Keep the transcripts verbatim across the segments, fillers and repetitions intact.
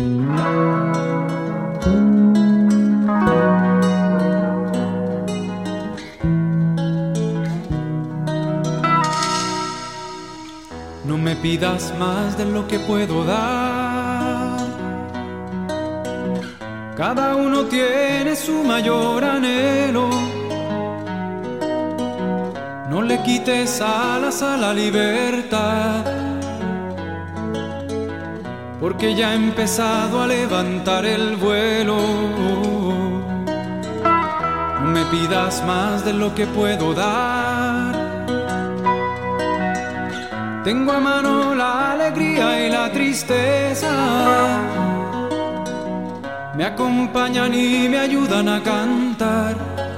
No me pidas más de lo que puedo dar. Cada uno tiene su mayor anhelo. No le quites alas a la libertad, porque ya he empezado a levantar el vuelo. No me pidas más de lo que puedo dar. Tengo a mano la alegría y la tristeza, me acompañan y me ayudan a cantar.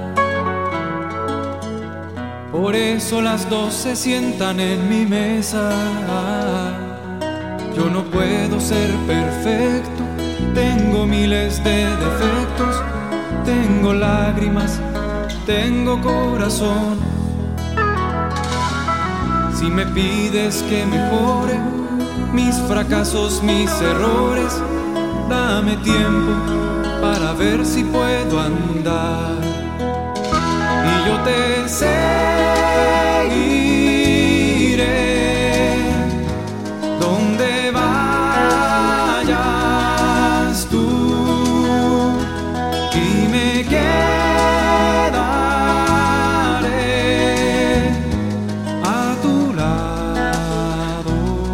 Por eso las dos se sientan en mi mesa. Yo no puedo ser perfecto, tengo miles de defectos, tengo lágrimas, tengo corazón. Si me pides que mejore mis fracasos, mis errores, dame tiempo para ver si puedo andar. Y yo te seguiré donde vayas tú, y me quedaré a tu lado.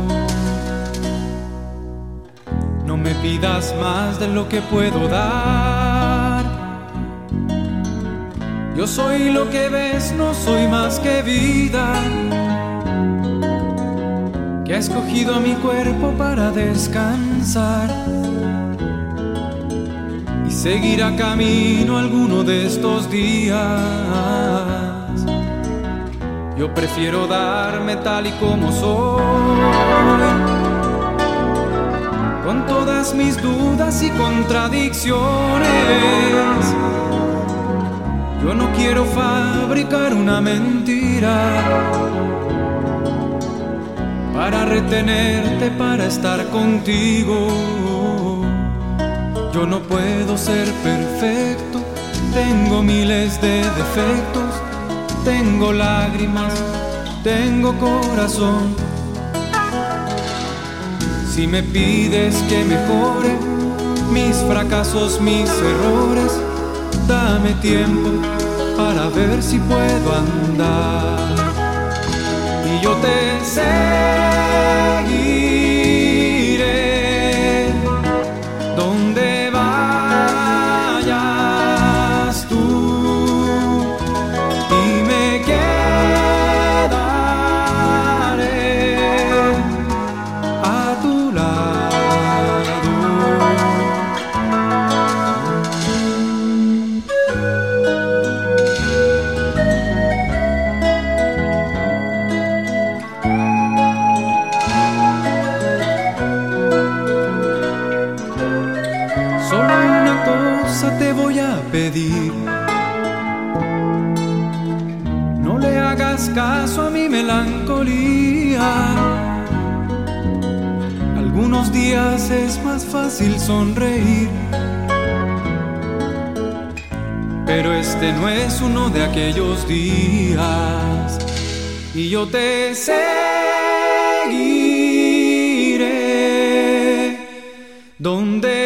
No me pidas más de lo que puedo dar. Yo soy lo que ves, no soy más que vida, que ha escogido a mi cuerpo para descansar y seguirá camino alguno de estos días. Yo prefiero darme tal y como soy, con todas mis dudas y contradicciones. Yo no quiero fabricar una mentira para retenerte, para estar contigo. Yo no puedo ser perfecto, tengo miles de defectos, tengo lágrimas, tengo corazón. Si me pides que mejore mis fracasos, mis errores, dame tiempo para ver si puedo andar. Y yo te seguiré donde vayas tú, y me quedaré a tu lado. Solo una cosa te voy a pedir: no le hagas caso a mi melancolía. Algunos días es más fácil sonreír, pero este no es uno de aquellos días. Y yo te seguiré donde